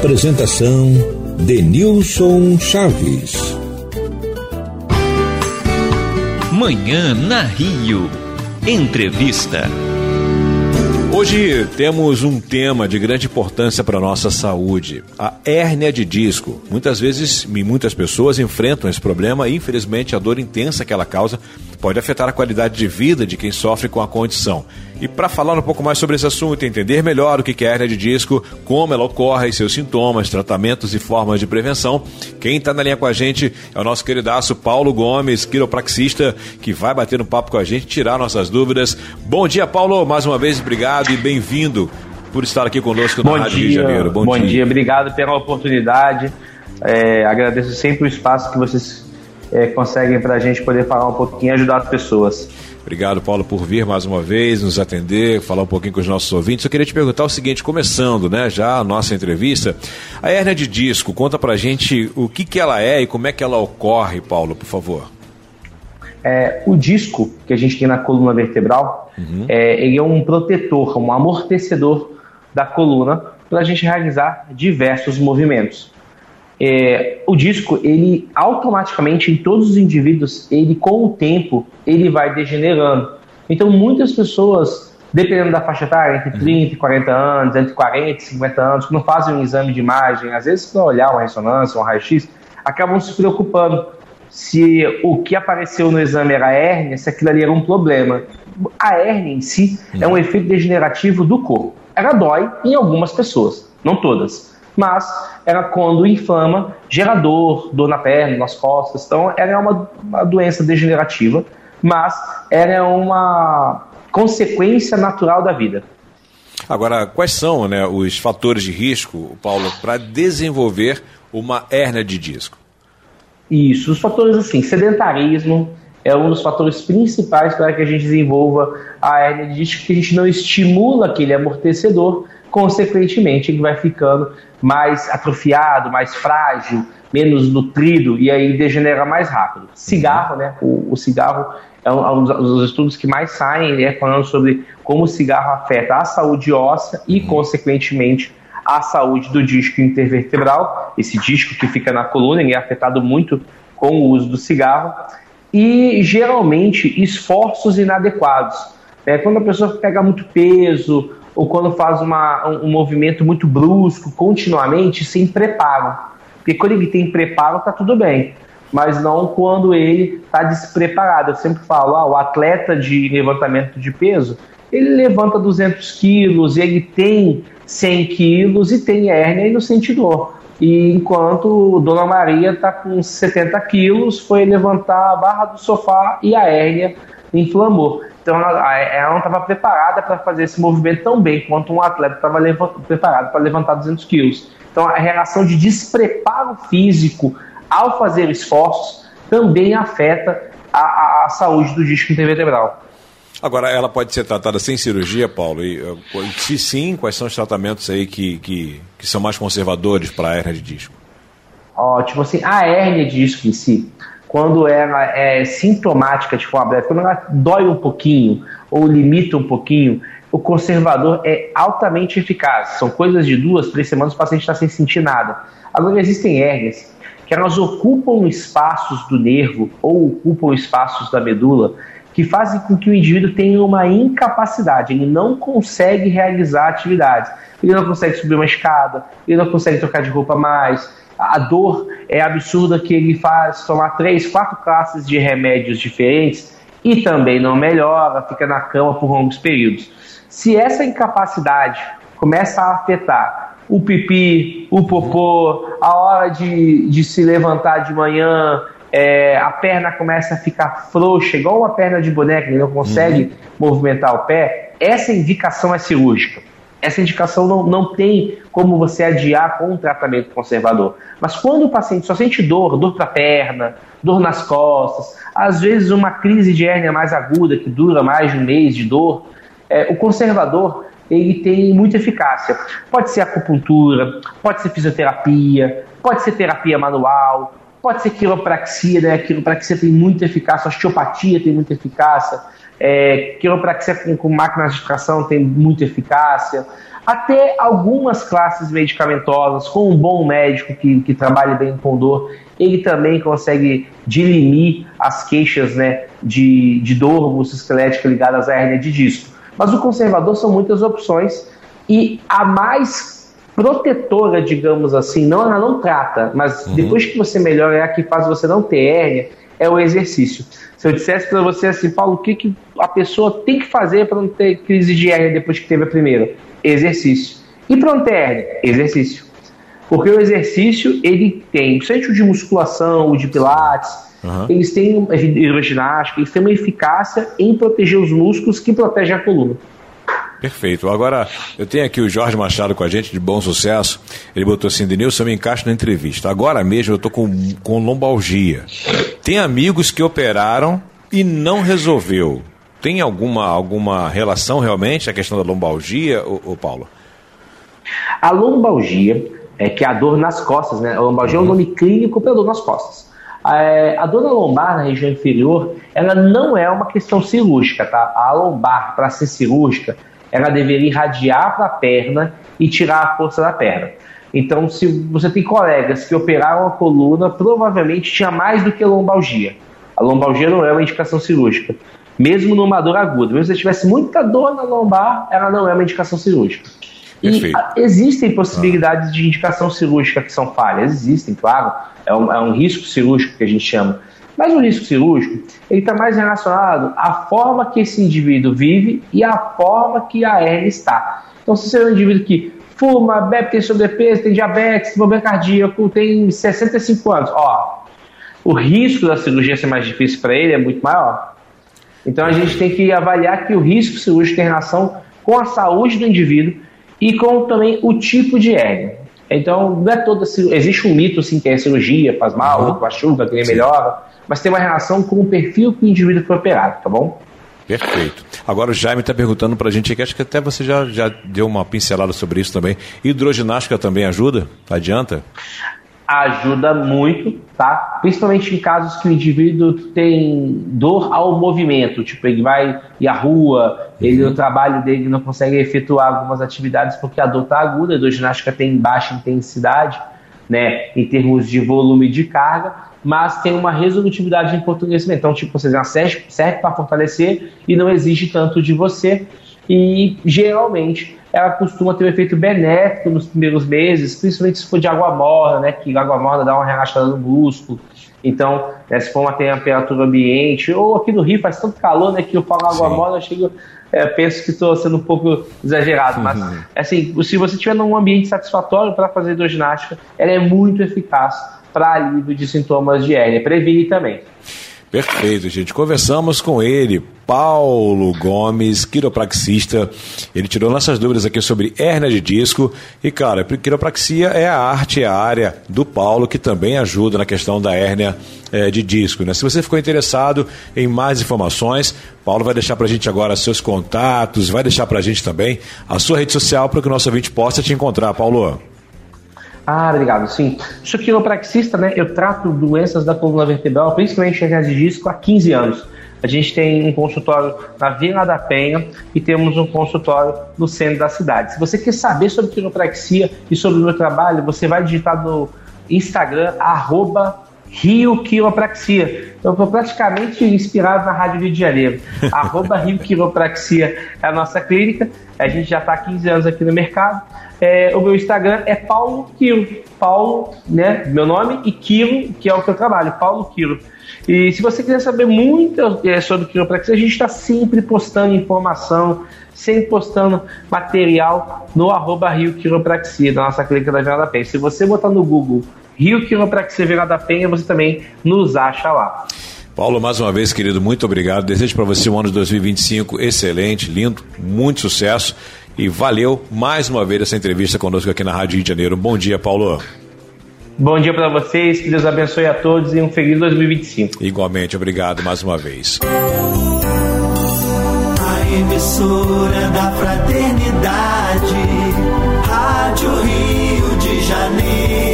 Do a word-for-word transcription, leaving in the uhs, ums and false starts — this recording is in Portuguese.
Apresentação Denilson Chaves. Manhã na Rio. Entrevista. Hoje temos um tema de grande importância para a nossa saúde, a hérnia de disco. Muitas vezes, muitas pessoas enfrentam esse problema e, infelizmente, a dor intensa que ela causa pode afetar a qualidade de vida de quem sofre com a condição. E para falar um pouco mais sobre esse assunto e entender melhor o que é a hérnia de disco, como ela ocorre, seus sintomas, tratamentos e formas de prevenção, quem está na linha com a gente é o nosso queridaço Paulo Gomes, quiropraxista, que vai bater um papo com a gente, tirar nossas dúvidas. Bom dia, Paulo, mais uma vez, obrigado e bem-vindo por estar aqui conosco na Bom Rádio dia, Rio de Janeiro. Bom, bom dia. dia, obrigado pela oportunidade. É, agradeço sempre o espaço que vocês é, conseguem para a gente poder falar um pouquinho e ajudar as pessoas. Obrigado, Paulo, por vir mais uma vez, nos atender, falar um pouquinho com os nossos ouvintes. Eu queria te perguntar o seguinte, começando, né, já a nossa entrevista, a hérnia de disco, conta pra gente o que que ela é e como é que ela ocorre, Paulo, por favor. É, o disco que a gente tem na coluna vertebral, uhum. é, ele é um protetor, um amortecedor da coluna para a gente realizar diversos movimentos. É, o disco, ele automaticamente, em todos os indivíduos, ele com o tempo, ele vai degenerando. Então, muitas pessoas, dependendo da faixa etária, entre trinta e quarenta anos, entre quarenta e cinquenta anos, que não fazem um exame de imagem, às vezes para olhar uma ressonância, um raio-x, acabam se preocupando se o que apareceu no exame era hérnia, se aquilo ali era um problema. A hérnia em si é um efeito degenerativo do corpo. Ela dói em algumas pessoas, não todas. Mas ela, quando inflama, gera dor, dor na perna, nas costas. Então, ela é uma, uma doença degenerativa, mas ela é uma consequência natural da vida. Agora, quais são, né, os fatores de risco, Paulo, para desenvolver uma hérnia de disco? Isso, os fatores assim, sedentarismo é um dos fatores principais para que a gente desenvolva a hérnia de disco, que a gente não estimula aquele amortecedor, consequentemente ele vai ficando mais atrofiado, mais frágil, menos nutrido e aí degenera mais rápido. Cigarro, né? O, o cigarro é um dos estudos que mais saem, né, falando sobre como o cigarro afeta a saúde óssea e, consequentemente, a saúde do disco intervertebral. Esse disco que fica na coluna, ele é afetado muito com o uso do cigarro. E, geralmente, esforços inadequados. É, quando a pessoa pega muito peso ou quando faz uma, um, um movimento muito brusco, continuamente, sem preparo. Porque quando ele tem preparo, está tudo bem. Mas não quando ele está despreparado. Eu sempre falo, ah, o atleta de levantamento de peso, ele levanta duzentos quilos, ele tem cem quilos e tem hérnia e não sente dor. E enquanto Dona Maria está com setenta quilos, foi levantar a barra do sofá e a hérnia inflamou. Então ela, ela não estava preparada para fazer esse movimento tão bem quanto um atleta estava preparado para levantar duzentos quilos. Então a relação de despreparo físico ao fazer esforços também afeta a, a, a saúde do disco intervertebral. Agora, ela pode ser tratada sem cirurgia, Paulo? E, se sim, quais são os tratamentos aí que, que, que são mais conservadores para a hérnia de disco? Ótimo, assim, a hérnia de disco em si, quando ela é sintomática de forma breve, quando ela dói um pouquinho ou limita um pouquinho, o conservador é altamente eficaz. São coisas de duas, três semanas, o paciente está sem sentir nada. Agora, existem hérnias que elas ocupam espaços do nervo ou ocupam espaços da medula que fazem com que o indivíduo tenha uma incapacidade, ele não consegue realizar atividades, ele não consegue subir uma escada, ele não consegue trocar de roupa mais, a dor é absurda que ele faz tomar três, quatro classes de remédios diferentes e também não melhora, fica na cama por longos períodos. Se essa incapacidade começa a afetar o pipi, o popô, a hora de, de se levantar de manhã, É, a perna começa a ficar frouxa, igual uma perna de boneca, ele não consegue uhum. movimentar o pé, essa indicação é cirúrgica. Essa indicação não, não tem como você adiar com um tratamento conservador. Mas quando o paciente só sente dor, dor para a perna, dor nas costas, às vezes uma crise de hérnia mais aguda, que dura mais de um mês de dor, é, o conservador ele tem muita eficácia. Pode ser acupuntura, pode ser fisioterapia, pode ser terapia manual, pode ser quiropraxia, né? A quiropraxia tem muita eficácia, a osteopatia tem muita eficácia, é, quiropraxia com, com máquinas de tração tem muita eficácia, até algumas classes medicamentosas, com um bom médico que, que trabalhe bem com dor, ele também consegue dirimir as queixas, né, de, de dor musculoesquelética ligadas à hérnia de disco. Mas o conservador são muitas opções e a mais protetora, digamos assim, não, ela não trata, mas uhum. depois que você melhora, é a que faz você não ter hérnia, é o exercício. Se eu dissesse para você assim, Paulo, o que, que a pessoa tem que fazer para não ter crise de hérnia depois que teve a primeira? Exercício. E para não ter hérnia? Exercício. Porque o exercício, ele tem, principalmente o de musculação, o de pilates, uhum. eles têm hidroginástica, eles têm uma eficácia em proteger os músculos que protegem a coluna. Perfeito. Agora, eu tenho aqui o Jorge Machado com a gente, de Bom Sucesso. Ele botou assim, Denilson, eu me encaixo na entrevista. Agora mesmo eu estou com, com lombalgia. Tem amigos que operaram e não resolveu. Tem alguma, alguma relação realmente a questão da lombalgia, ô, ô Paulo? A lombalgia, é que é a dor nas costas, né? A lombalgia uhum. é um nome clínico para dor nas costas. É, a dor na lombar, na região inferior, ela não é uma questão cirúrgica, tá? A lombar, para ser cirúrgica, ela deveria irradiar para a perna e tirar a força da perna. Então, se você tem colegas que operaram a coluna, provavelmente tinha mais do que a lombalgia. A lombalgia não é uma indicação cirúrgica. Mesmo numa dor aguda. Mesmo se você tivesse muita dor na lombar, ela não é uma indicação cirúrgica. E a, existem possibilidades ah. de indicação cirúrgica que são falhas. Existem, claro. É um, é um risco cirúrgico que a gente chama. Mas o risco cirúrgico, ele está mais relacionado à forma que esse indivíduo vive e à forma que a hérnia está. Então, se você é um indivíduo que fuma, bebe, tem sobrepeso, tem diabetes, tem problema cardíaco, tem sessenta e cinco anos, ó, o risco da cirurgia ser mais difícil para ele é muito maior. Então, a gente tem que avaliar que o risco cirúrgico tem relação com a saúde do indivíduo e com também o tipo de hérnia. Então, não é toda cirurgia. Existe um mito assim, que é a cirurgia faz mal, uhum. outro machuca, que nem melhora, mas tem uma relação com o perfil que o indivíduo foi operado, tá bom? Perfeito. Agora o Jaime está perguntando para a gente aqui, acho que até você já, já deu uma pincelada sobre isso também. Hidroginástica também ajuda? Adianta? Ajuda muito, tá? Principalmente em casos que o indivíduo tem dor ao movimento, tipo, ele vai ir à rua, ele, o trabalho dele não consegue efetuar algumas atividades porque a dor está aguda, a hidroginástica tem baixa intensidade, né, em termos de volume de carga, mas tem uma resolutividade em fortalecimento. Então, tipo, você serve, serve para fortalecer e não exige tanto de você. E, geralmente, ela costuma ter um efeito benéfico nos primeiros meses, principalmente se for de água morna, né? Que água morna dá uma relaxada no músculo. Então, né, se for uma temperatura ambiente, ou aqui no Rio faz tanto calor, né? Que eu falo água Sim. morna, eu chego, é, penso que estou sendo um pouco exagerado. Mas, uhum. assim, se você estiver num ambiente satisfatório para fazer hidroginástica, ela é muito eficaz para alívio de sintomas de hérnia. Previne também. Perfeito, gente. Conversamos com ele, Paulo Gomes, quiropraxista. Ele tirou nossas dúvidas aqui sobre hérnia de disco. E, cara, quiropraxia é a arte, é a área do Paulo, que também ajuda na questão da hérnia é, de disco, né? Se você ficou interessado em mais informações, Paulo vai deixar pra gente agora seus contatos, vai deixar pra gente também a sua rede social para que o nosso ouvinte possa te encontrar, Paulo. Ah, obrigado, sim. Sou quiropraxista, né? Eu trato doenças da coluna vertebral, principalmente hérnia de disco, há quinze anos. A gente tem um consultório na Vila da Penha e temos um consultório no centro da cidade. Se você quer saber sobre quiropraxia e sobre o meu trabalho, você vai digitar no Instagram, arroba Rio Quiropraxia. Eu estou praticamente inspirado na Rádio Rio de Janeiro. Arroba Rio Quiropraxia é a nossa clínica. A gente já está há quinze anos aqui no mercado. É, o meu Instagram é Paulo Quiro. Paulo, né, meu nome, e Quiro, que é o que eu trabalho, Paulo Quiro. E se você quiser saber muito é, sobre quiropraxia, a gente está sempre postando informação, sempre postando material no arroba Rio Quiropraxia, da nossa clínica da Vila da Penha. Se você botar no Google Rio Quiropraxia Vila da Penha, você também nos acha lá. Paulo, mais uma vez, querido, muito obrigado. Desejo para você um ano de dois mil e vinte e cinco excelente, lindo, muito sucesso. E valeu mais uma vez essa entrevista conosco aqui na Rádio Rio de Janeiro. Bom dia, Paulo. Bom dia para vocês, que Deus abençoe a todos e um feliz dois mil e vinte e cinco. Igualmente, obrigado mais uma vez. A emissora da fraternidade, Rádio Rio de Janeiro.